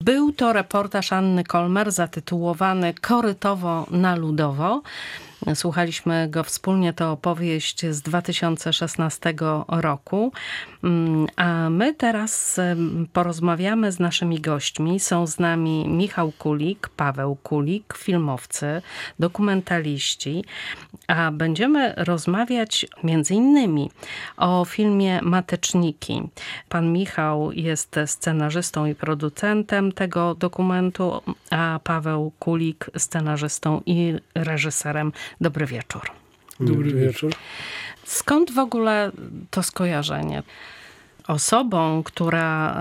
Był to reportaż Anny Kolmer zatytułowany Korytowo na Ludowo. Słuchaliśmy go wspólnie, to opowieść z 2016 roku. A my teraz porozmawiamy z naszymi gośćmi. Są z nami Michał Kulik, Paweł Kulik, filmowcy, dokumentaliści. A będziemy rozmawiać między innymi o filmie Mateczniki. Pan Michał jest scenarzystą i producentem tego dokumentu, a Paweł Kulik scenarzystą i reżyserem. Dobry wieczór. Dobry wieczór. Skąd w ogóle to skojarzenie? Osobą, która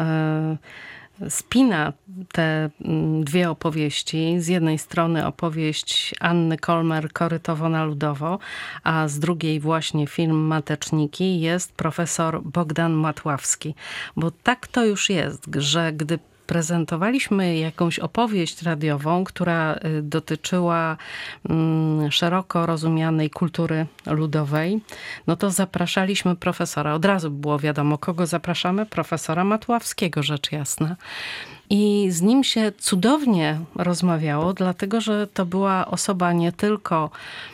spina te dwie opowieści, z jednej strony opowieść Anny Kolmer Korytowo na Ludowo, a z drugiej właśnie film Mateczniki, jest profesor Bogdan Matławski. Bo tak to już jest, że gdy prezentowaliśmy jakąś opowieść radiową, która dotyczyła szeroko rozumianej kultury ludowej, no to zapraszaliśmy profesora. Od razu było wiadomo, kogo zapraszamy. Profesora Matławskiego, rzecz jasna. I z nim się cudownie rozmawiało, dlatego że to była osoba nie tylko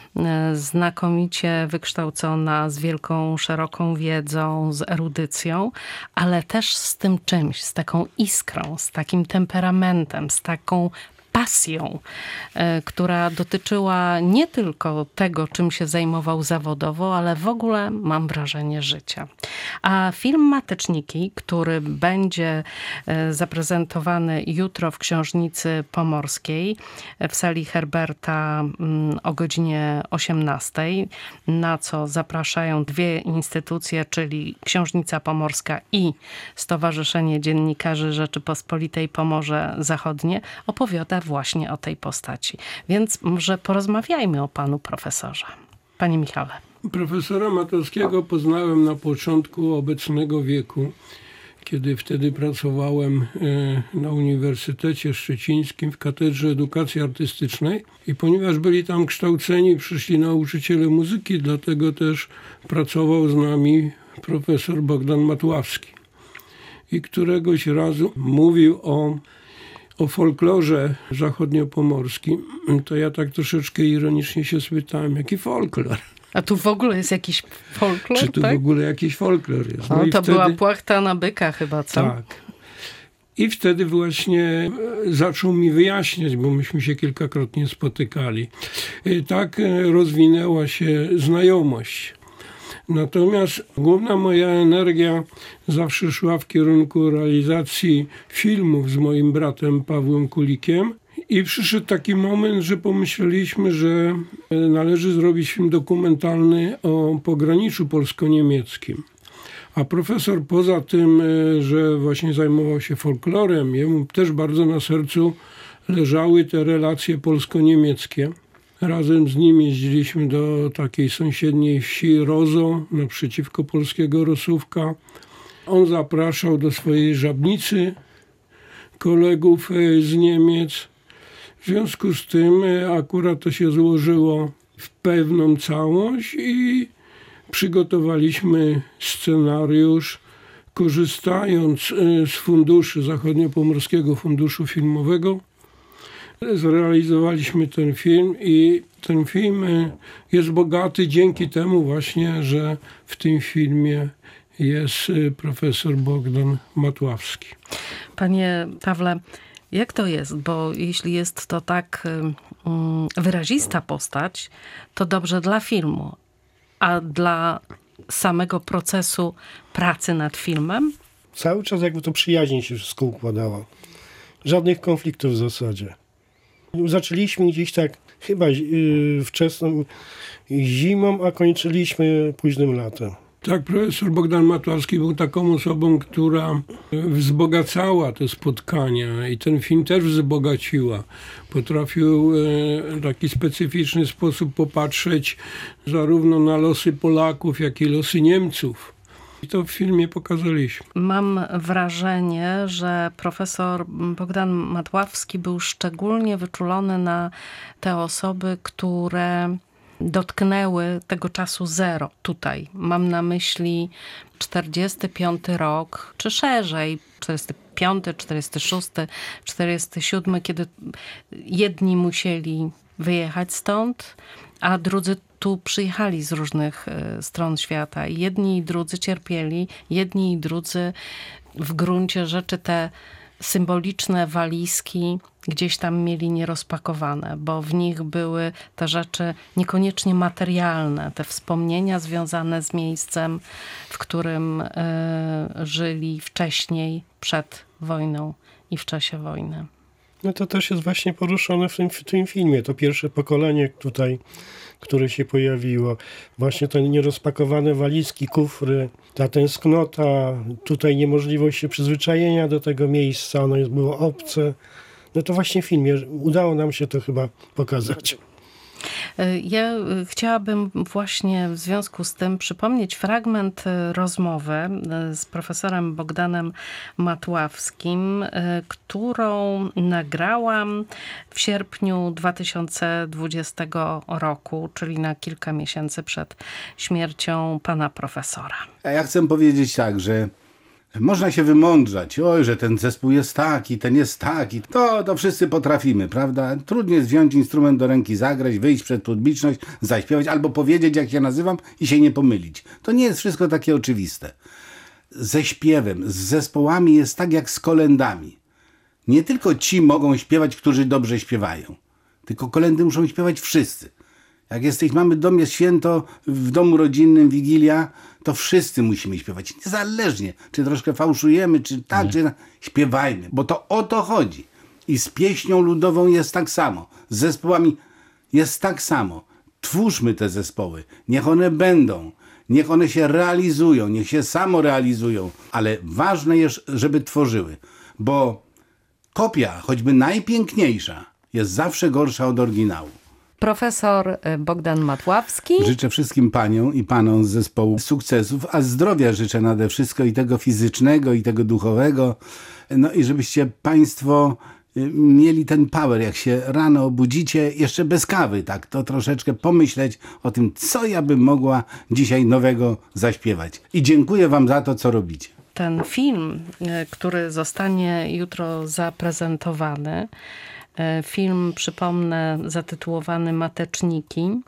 znakomicie wykształcona, z wielką, szeroką wiedzą, z erudycją, ale też z tym czymś, z taką iskrą, z takim temperamentem, z taką pasją, która dotyczyła nie tylko tego, czym się zajmował zawodowo, ale w ogóle, mam wrażenie, życia. A film Mateczniki, który będzie zaprezentowany jutro w Książnicy Pomorskiej w sali Herberta o godzinie 18, na co zapraszają dwie instytucje, czyli Książnica Pomorska i Stowarzyszenie Dziennikarzy Rzeczypospolitej Pomorze Zachodnie, opowiada właśnie o tej postaci. Więc może porozmawiajmy o panu profesorze. Panie Michale. Profesora Matławskiego poznałem na początku obecnego wieku, kiedy wtedy pracowałem na Uniwersytecie Szczecińskim w Katedrze Edukacji Artystycznej i ponieważ byli tam kształceni, przyszli nauczyciele muzyki, dlatego też pracował z nami profesor Bogdan Matławski. I któregoś razu mówił o folklorze zachodniopomorskim, to ja tak troszeczkę ironicznie się spytałem, jaki folklor? A tu w ogóle jest jakiś folklor, Czy tu tak? w ogóle jakiś folklor jest? No to była płachta na byka chyba, co? Tak. I wtedy właśnie zaczął mi wyjaśniać, bo myśmy się kilkakrotnie spotykali. Tak rozwinęła się znajomość. Natomiast główna moja energia zawsze szła w kierunku realizacji filmów z moim bratem Pawłem Kulikiem. I przyszedł taki moment, że pomyśleliśmy, że należy zrobić film dokumentalny o pograniczu polsko-niemieckim. A profesor poza tym, że właśnie zajmował się folklorem, jemu też bardzo na sercu leżały te relacje polsko-niemieckie. Razem z nim jeździliśmy do takiej sąsiedniej wsi Rozo, naprzeciwko polskiego Rosówka. On zapraszał do swojej Żabnicy kolegów z Niemiec. W związku z tym akurat to się złożyło w pewną całość i przygotowaliśmy scenariusz, korzystając z funduszy Zachodniopomorskiego Funduszu Filmowego. Zrealizowaliśmy ten film i ten film jest bogaty dzięki temu właśnie, że w tym filmie jest profesor Bogdan Matławski. Panie Pawle, jak to jest? Bo jeśli jest to tak wyrazista postać, to dobrze dla filmu, a dla samego procesu pracy nad filmem? Cały czas jakby to przyjaźnie się wszystko układało. Żadnych konfliktów w zasadzie. Zaczęliśmy gdzieś tak chyba wczesną zimą, a kończyliśmy późnym latem. Tak, profesor Bogdan Matławski był taką osobą, która wzbogacała te spotkania i ten film też wzbogaciła. Potrafił w taki specyficzny sposób popatrzeć zarówno na losy Polaków, jak i losy Niemców. I to w filmie pokazaliśmy. Mam wrażenie, że profesor Bogdan Matławski był szczególnie wyczulony na te osoby, które dotknęły tego czasu zero tutaj. Mam na myśli 45 rok, czy szerzej, 45, 46, 47, kiedy jedni musieli wyjechać stąd, a drudzy tu przyjechali z różnych stron świata. Jedni i drudzy cierpieli, jedni i drudzy w gruncie rzeczy te symboliczne walizki gdzieś tam mieli nierozpakowane, bo w nich były te rzeczy niekoniecznie materialne, te wspomnienia związane z miejscem, w którym żyli wcześniej, przed wojną i w czasie wojny. No to też jest właśnie poruszone w tym filmie. To pierwsze pokolenie tutaj, które się pojawiło. Właśnie te nierozpakowane walizki, kufry, ta tęsknota, tutaj niemożliwość się przyzwyczajenia do tego miejsca, ono było obce. No to właśnie w filmie udało nam się to chyba pokazać. Ja chciałabym właśnie w związku z tym przypomnieć fragment rozmowy z profesorem Bogdanem Matławskim, którą nagrałam w sierpniu 2020 roku, czyli na kilka miesięcy przed śmiercią pana profesora. A ja chcę powiedzieć tak, że można się wymądrzać, oj, że ten zespół jest taki, ten jest taki. To wszyscy potrafimy, prawda? Trudniej jest wziąć instrument do ręki, zagrać, wyjść przed publiczność, zaśpiewać albo powiedzieć, jak się nazywam i się nie pomylić. To nie jest wszystko takie oczywiste. Ze śpiewem, z zespołami jest tak jak z kolędami. Nie tylko ci mogą śpiewać, którzy dobrze śpiewają, tylko kolędy muszą śpiewać wszyscy. Jak mamy dom, jest święto, w domu rodzinnym, Wigilia, to wszyscy musimy śpiewać. Niezależnie, czy troszkę fałszujemy, czy tak, czy śpiewajmy, bo to o to chodzi. I z pieśnią ludową jest tak samo. Z zespołami jest tak samo. Twórzmy te zespoły. Niech one będą. Niech one się realizują. Niech się samorealizują. Ale ważne jest, żeby tworzyły. Bo kopia, choćby najpiękniejsza, jest zawsze gorsza od oryginału. Profesor Bogdan Matławski. Życzę wszystkim paniom i panom z zespołu sukcesów, a zdrowia życzę nade wszystko i tego fizycznego, i tego duchowego. No i żebyście państwo mieli ten power, jak się rano obudzicie, jeszcze bez kawy, tak, to troszeczkę pomyśleć o tym, co ja bym mogła dzisiaj nowego zaśpiewać. I dziękuję wam za to, co robicie. Ten film, który zostanie jutro zaprezentowany, film, przypomnę, zatytułowany Mateczniki,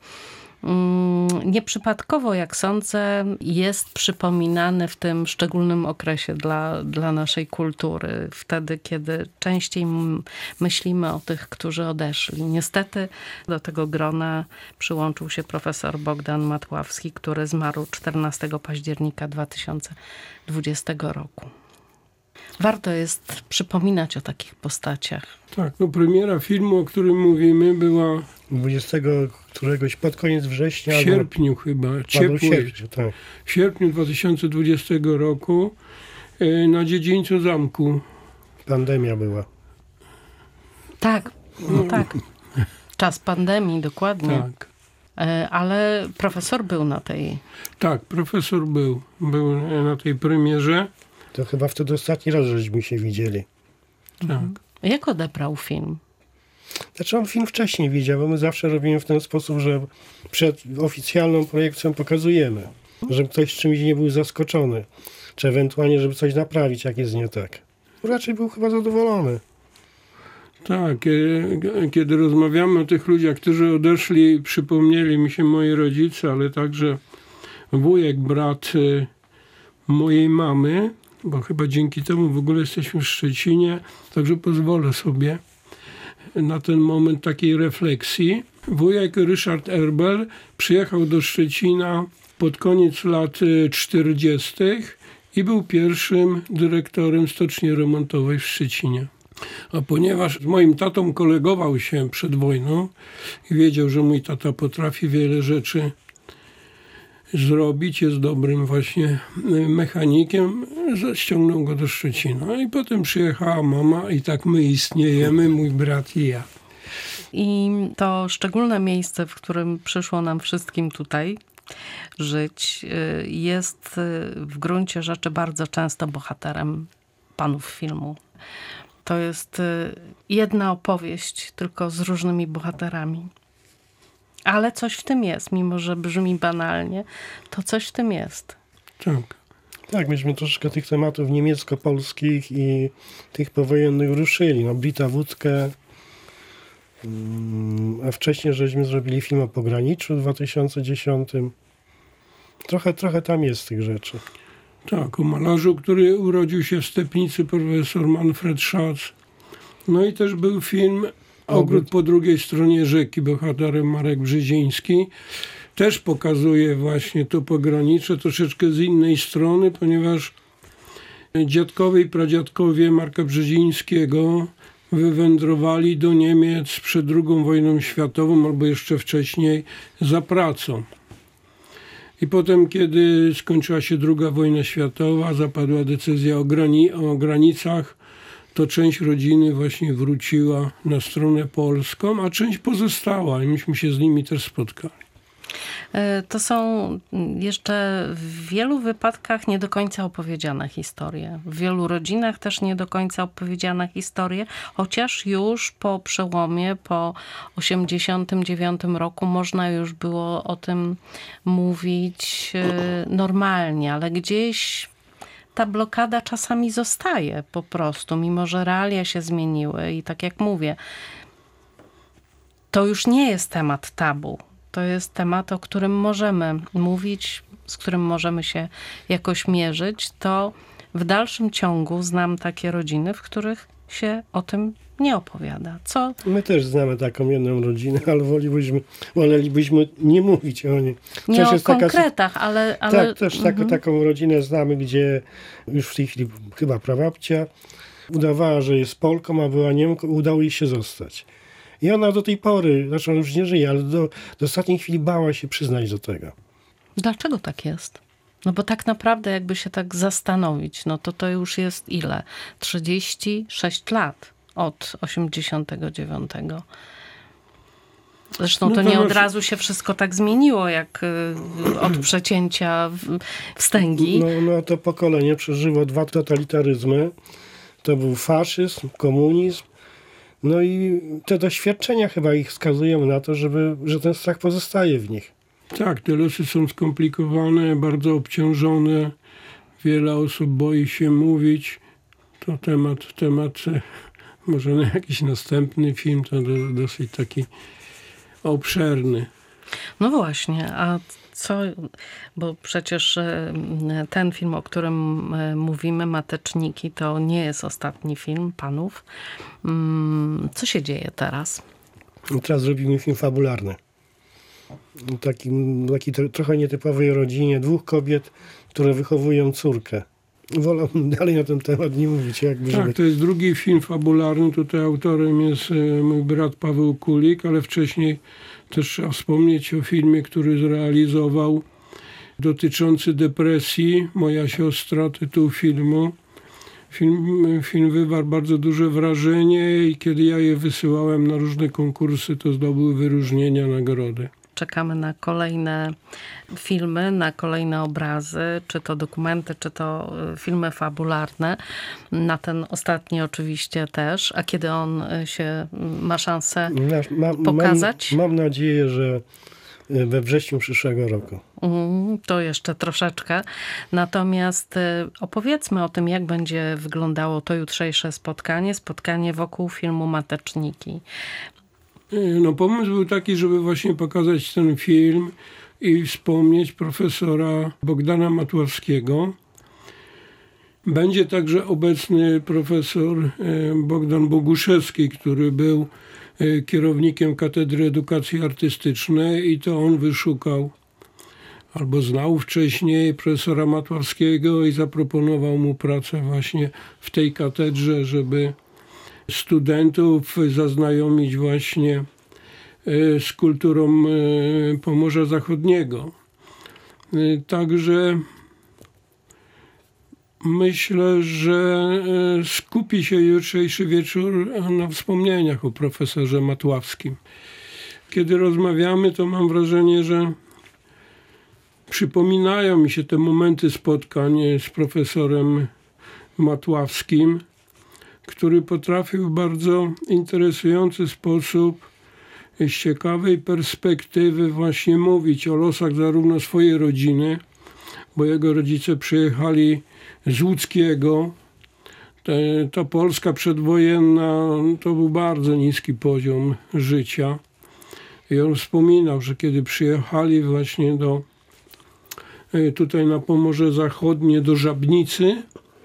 nieprzypadkowo, jak sądzę, jest przypominany w tym szczególnym okresie dla naszej kultury. Wtedy, kiedy częściej myślimy o tych, którzy odeszli. Niestety do tego grona przyłączył się profesor Bogdan Matławski, który zmarł 14 października 2020 roku. Warto jest przypominać o takich postaciach. Tak, no premiera filmu, o którym mówimy, była 20 któregoś pod koniec września. w sierpniu chyba, ciepło jest. Tak. W sierpniu 2020 roku na dziedzińcu zamku. Pandemia była. Tak, no tak. Czas pandemii, dokładnie. Tak. Ale profesor był na tej... Tak, profesor był na tej premierze. To chyba wtedy ostatni raz żeśmy się widzieli. Tak. Jak odebrał film? Znaczy on film wcześniej widział, bo my zawsze robimy w ten sposób, że przed oficjalną projekcją pokazujemy, żeby ktoś czymś nie był zaskoczony, czy ewentualnie, żeby coś naprawić, jak jest nie tak. Raczej był chyba zadowolony. Tak, kiedy rozmawiamy o tych ludziach, którzy odeszli, przypomnieli mi się moi rodzice, ale także wujek, brat mojej mamy, bo chyba dzięki temu w ogóle jesteśmy w Szczecinie, także pozwolę sobie na ten moment takiej refleksji. Wujek Ryszard Erbel przyjechał do Szczecina pod koniec lat 40. i był pierwszym dyrektorem stoczni remontowej w Szczecinie. A ponieważ z moim tatą kolegował się przed wojną i wiedział, że mój tata potrafi wiele rzeczy zrobić, jest dobrym właśnie mechanikiem, ściągnął go do Szczecina. I potem przyjechała mama i tak my istniejemy, mój brat i ja. I to szczególne miejsce, w którym przyszło nam wszystkim tutaj żyć, jest w gruncie rzeczy bardzo często bohaterem panów filmu. To jest jedna opowieść, tylko z różnymi bohaterami. Ale coś w tym jest, mimo że brzmi banalnie, to coś w tym jest. Tak. Tak, myśmy troszeczkę tych tematów niemiecko-polskich i tych powojennych ruszyli. No, Bita Wódkę, a wcześniej żeśmy zrobili film o pograniczu w 2010. Trochę tam jest tych rzeczy. Tak, o malarzu, który urodził się w Stepnicy, profesor Manfred Schatz. No i też był film Ogród po drugiej stronie rzeki, bohaterem Marek Brzeziński. Też pokazuje właśnie to pogranicze troszeczkę z innej strony, ponieważ dziadkowie i pradziadkowie Marka Brzezińskiego wywędrowali do Niemiec przed II wojną światową albo jeszcze wcześniej za pracą. I potem, kiedy skończyła się II wojna światowa, zapadła decyzja o granicach, to część rodziny właśnie wróciła na stronę polską, a część pozostała i myśmy się z nimi też spotkali. To są jeszcze w wielu wypadkach nie do końca opowiedziane historie. W wielu rodzinach też nie do końca opowiedziane historie, chociaż już po przełomie, po 1989 roku można już było o tym mówić normalnie, ale gdzieś ta blokada czasami zostaje po prostu, mimo że realia się zmieniły i tak jak mówię, to już nie jest temat tabu. To jest temat, o którym możemy mówić, z którym możemy się jakoś mierzyć. To w dalszym ciągu znam takie rodziny, w których się o tym nie opowiada. Co? My też znamy taką jedną rodzinę, ale wolelibyśmy nie mówić o niej. Nie o konkretach, ale... Tak, też taką rodzinę znamy, gdzie już w tej chwili chyba prababcia udawała, że jest Polką, a była Niemką, udało jej się zostać. I ona do tej pory, znaczy ona już nie żyje, ale do ostatniej chwili bała się przyznać do tego. Dlaczego tak jest? No bo tak naprawdę jakby się tak zastanowić, no to już jest ile? 36 lat od 89. Zresztą to nie od razu się wszystko tak zmieniło, jak od przecięcia wstęgi. No to pokolenie przeżyło 2 totalitaryzmy. To był faszyzm, komunizm. No i te doświadczenia chyba ich wskazują na to, że ten strach pozostaje w nich. Tak, te losy są skomplikowane, bardzo obciążone. Wiele osób boi się mówić. To temat może na jakiś następny film, to dosyć taki obszerny. No właśnie, a co, bo przecież ten film, o którym mówimy, Mateczniki, to nie jest ostatni film panów. Co się dzieje teraz? Teraz robimy film fabularny. Taki trochę nietypowej rodzinie 2 kobiet, które wychowują córkę. Wolę dalej na ten temat nie mówić. Tak, to jest drugi film fabularny. Tutaj autorem jest mój brat Paweł Kulik, ale wcześniej też trzeba wspomnieć o filmie, który zrealizował dotyczący depresji. Moja siostra, tytuł filmu. Film wywarł bardzo duże wrażenie i kiedy ja je wysyłałem na różne konkursy, to zdobyły wyróżnienia, nagrody. Czekamy na kolejne filmy, na kolejne obrazy, czy to dokumenty, czy to filmy fabularne. Na ten ostatni oczywiście też. A kiedy on się ma szansę pokazać? Mam nadzieję, że we wrześniu przyszłego roku. To jeszcze troszeczkę. Natomiast opowiedzmy o tym, jak będzie wyglądało to jutrzejsze spotkanie wokół filmu Mateczniki. No, pomysł był taki, żeby właśnie pokazać ten film i wspomnieć profesora Bogdana Matławskiego. Będzie także obecny profesor Bogdan Boguszewski, który był kierownikiem Katedry Edukacji Artystycznej i to on wyszukał albo znał wcześniej profesora Matławskiego i zaproponował mu pracę właśnie w tej katedrze, żeby studentów zaznajomić właśnie z kulturą Pomorza Zachodniego. Także myślę, że skupi się jutrzejszy wieczór na wspomnieniach o profesorze Matławskim. Kiedy rozmawiamy, to mam wrażenie, że przypominają mi się te momenty spotkań z profesorem Matławskim, który potrafił w bardzo interesujący sposób, z ciekawej perspektywy właśnie mówić o losach zarówno swojej rodziny, bo jego rodzice przyjechali z Łódzkiego. Ta Polska przedwojenna to był bardzo niski poziom życia. I on wspominał, że kiedy przyjechali właśnie tutaj na Pomorze Zachodnie do Żabnicy,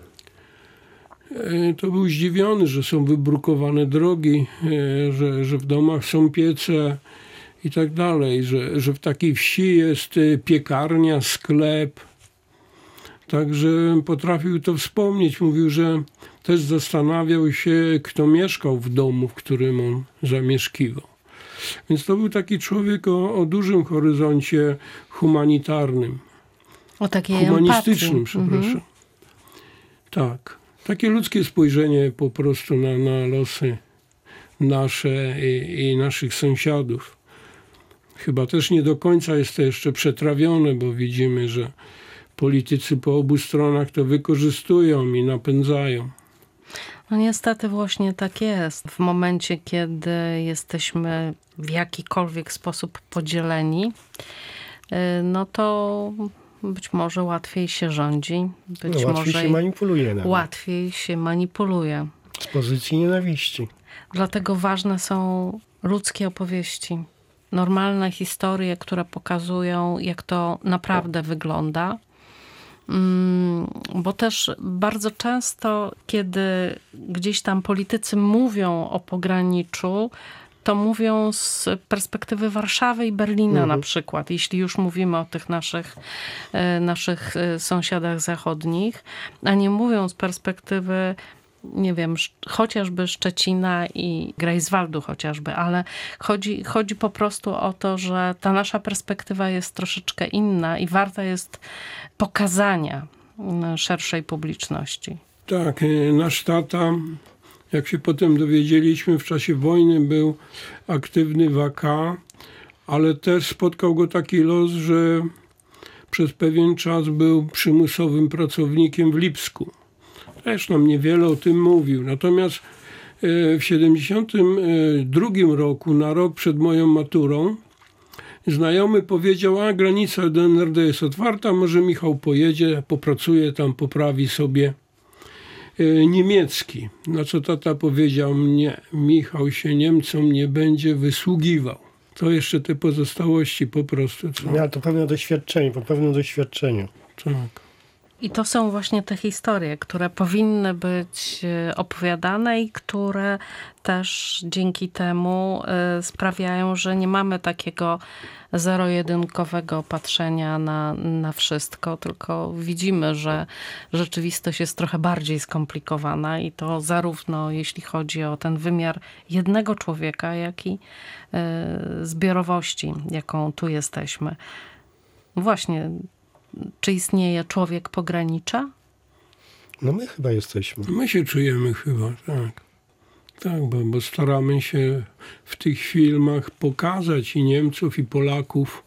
to był zdziwiony, że są wybrukowane drogi, że w domach są piece i tak dalej, że w takiej wsi jest piekarnia, sklep. Także potrafił to wspomnieć. Mówił, że też zastanawiał się, kto mieszkał w domu, w którym on zamieszkiwał. Więc to był taki człowiek o dużym horyzoncie humanitarnym. O takiej humanistycznym, empatii. przepraszam. Tak. Takie ludzkie spojrzenie po prostu na losy nasze i naszych sąsiadów. Chyba też nie do końca jest to jeszcze przetrawione, bo widzimy, że politycy po obu stronach to wykorzystują i napędzają. No niestety właśnie tak jest. W momencie, kiedy jesteśmy w jakikolwiek sposób podzieleni, no to być może łatwiej się rządzi. Łatwiej się manipuluje. Nawet. Łatwiej się manipuluje. Z pozycji nienawiści. Dlatego ważne są ludzkie opowieści. Normalne historie, które pokazują, jak to naprawdę wygląda. Bo też bardzo często, kiedy gdzieś tam politycy mówią o pograniczu, to mówią z perspektywy Warszawy i Berlina na przykład, jeśli już mówimy o tych naszych sąsiadach zachodnich, a nie mówią z perspektywy, nie wiem, chociażby Szczecina i Greifswaldu chociażby, ale chodzi po prostu o to, że ta nasza perspektywa jest troszeczkę inna i warta jest pokazania szerszej publiczności. Tak, nasz tata, jak się potem dowiedzieliśmy, w czasie wojny był aktywny w AK, ale też spotkał go taki los, że przez pewien czas był przymusowym pracownikiem w Lipsku. Też nam niewiele o tym mówił. Natomiast w 1972 roku, na rok przed moją maturą, znajomy powiedział, a granica do NRD jest otwarta, może Michał pojedzie, popracuje tam, poprawi sobie niemiecki. Na co tata powiedział, nie, Michał się Niemcom nie będzie wysługiwał. To jeszcze te pozostałości po prostu. Co? Miał to pewne doświadczenie, po pewnym doświadczeniu. Tak. I to są właśnie te historie, które powinny być opowiadane i które też dzięki temu sprawiają, że nie mamy takiego zero-jedynkowego patrzenia na wszystko, tylko widzimy, że rzeczywistość jest trochę bardziej skomplikowana i to zarówno jeśli chodzi o ten wymiar jednego człowieka, jak i zbiorowości, jaką tu jesteśmy. Właśnie, czy istnieje człowiek pogranicza? No my chyba jesteśmy. My się czujemy chyba, tak. Tak, bo staramy się w tych filmach pokazać i Niemców, i Polaków.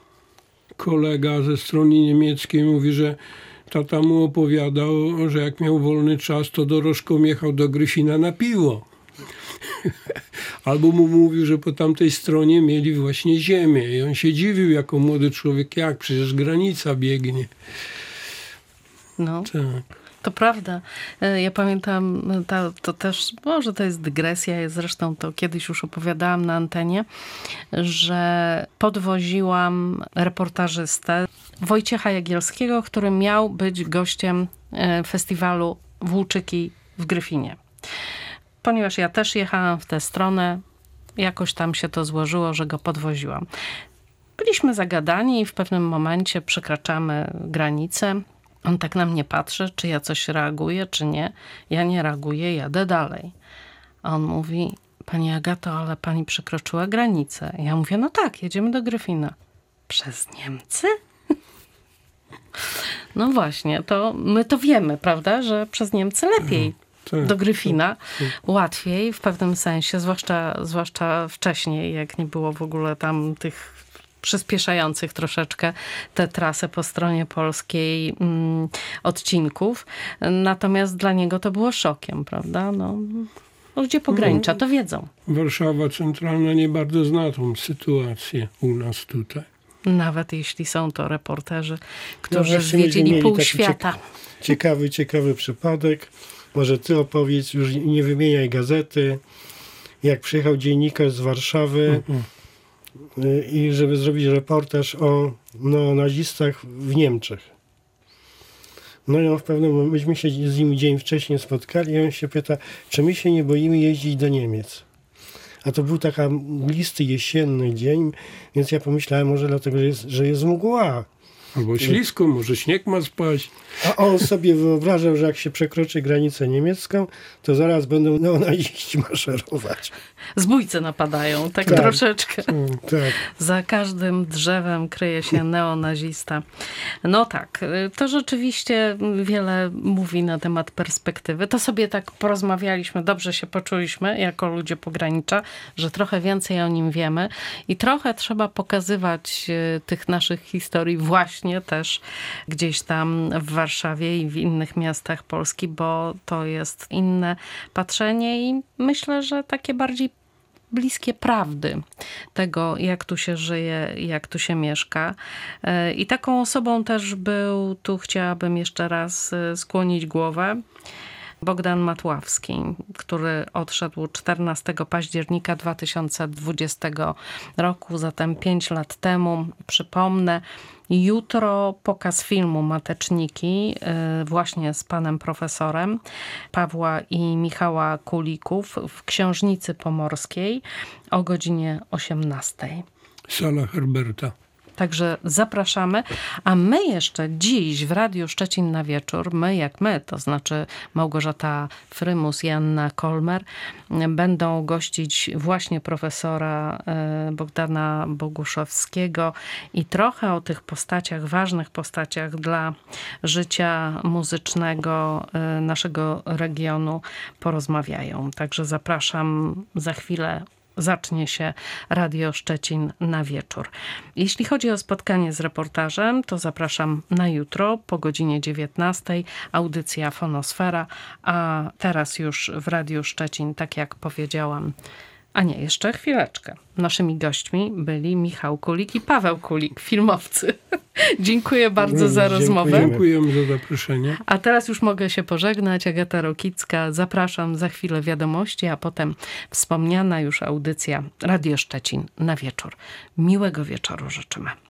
Kolega ze strony niemieckiej mówi, że tata mu opowiadał, że jak miał wolny czas, to dorożką jechał do Gryfina na piwo. Albo mu mówił, że po tamtej stronie mieli właśnie ziemię. I on się dziwił jako młody człowiek, jak przecież granica biegnie. No. Tak. To prawda. Ja pamiętam, to też, może to jest dygresja, ja zresztą to kiedyś już opowiadałam na antenie, że podwoziłam reportażystę Wojciecha Jagielskiego, który miał być gościem festiwalu Włóczyki w Gryfinie. Ponieważ ja też jechałam w tę stronę, jakoś tam się to złożyło, że go podwoziłam. Byliśmy zagadani i w pewnym momencie przekraczamy granicę. On tak na mnie patrzy, czy ja coś reaguję, czy nie. Ja nie reaguję, jadę dalej. A on mówi, pani Agato, ale pani przekroczyła granicę. Ja mówię, no tak, jedziemy do Gryfina. Przez Niemcy? No właśnie, to my to wiemy, prawda, że przez Niemcy lepiej. Do Gryfina łatwiej w pewnym sensie, zwłaszcza wcześniej, jak nie było w ogóle tam tych przyspieszających troszeczkę tę trasę po stronie polskiej odcinków. Natomiast dla niego to było szokiem, prawda? No, ludzie pogranicza to wiedzą. Warszawa centralna nie bardzo zna tą sytuację u nas tutaj. Nawet jeśli są to reporterzy, którzy wreszcie myśmy zwiedzili mieli pół taki świata. Ciekawy przypadek. Może ty opowiedz, już nie wymieniaj gazety. Jak przyjechał dziennikarz z Warszawy i żeby zrobić reportaż o neonazistach w Niemczech. No i on w pewnym momencie, myśmy się z nim dzień wcześniej spotkali i on się pyta, czy my się nie boimy jeździć do Niemiec. A to był taki mglisty jesienny dzień, więc ja pomyślałem, może dlatego, że jest mgła. Albo ślisko, może śnieg ma spaść. A on sobie wyobrażał, że jak się przekroczy granicę niemiecką, to zaraz będą neonaziści maszerować. Zbójcy napadają, tak Tak. troszeczkę. Tak. Za każdym drzewem kryje się neonazista. No tak, to rzeczywiście wiele mówi na temat perspektywy. To sobie tak porozmawialiśmy, dobrze się poczuliśmy jako ludzie pogranicza, że trochę więcej o nim wiemy i trochę trzeba pokazywać tych naszych historii właśnie też gdzieś tam w Warszawie i w innych miastach Polski, bo to jest inne patrzenie i myślę, że takie bardziej bliskie prawdy tego, jak tu się żyje, jak tu się mieszka. I taką osobą też był, tu chciałabym jeszcze raz skłonić głowę, Bogdan Matławski, który odszedł 14 października 2020 roku, zatem 5 lat temu. Przypomnę, jutro pokaz filmu Mateczniki właśnie z panem profesorem Pawła i Michała Kulików w Książnicy Pomorskiej o godzinie 18:00. Sala Herberta. Także zapraszamy, a my jeszcze dziś w Radiu Szczecin na wieczór, my, to znaczy Małgorzata Frymus i Anna Kolmer, będą gościć właśnie profesora Bogdana Boguszewskiego i trochę o tych postaciach, ważnych postaciach dla życia muzycznego naszego regionu porozmawiają. Także zapraszam za chwilę. Zacznie się Radio Szczecin na wieczór. Jeśli chodzi o spotkanie z reportażem, to zapraszam na jutro po godzinie 19:00. Audycja Fonosfera, a teraz już w Radiu Szczecin, tak jak powiedziałam, a nie, jeszcze chwileczkę. Naszymi gośćmi byli Michał Kulik i Paweł Kulik, filmowcy. Dziękuję bardzo za rozmowę. Dziękujemy za zaproszenie. A teraz już mogę się pożegnać. Agata Rokicka. Zapraszam za chwilę wiadomości, a potem wspomniana już audycja Radio Szczecin na wieczór. Miłego wieczoru życzymy.